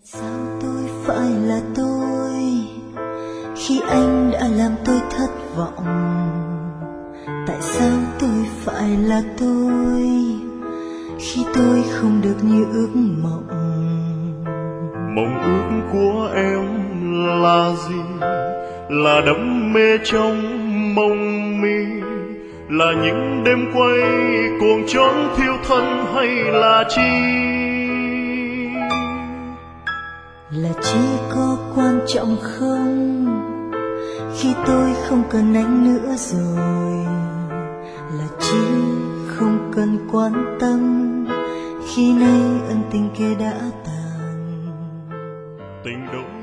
Sao tôi phải là tôi khi anh đã làm tôi thất vọng? Tại sao tôi phải là tôi khi tôi không được như ước mộng? Mộng ước của em là gì? Là đắm mê trong mộng mi, là những đêm quay cuồng trốn thiêu thân, hay là chi? Là chỉ có quan trọng không khi tôi không cần anh nữa rồi? Là chỉ không cần quan tâm khi nay ân tình kia đã tàn? Tình đâu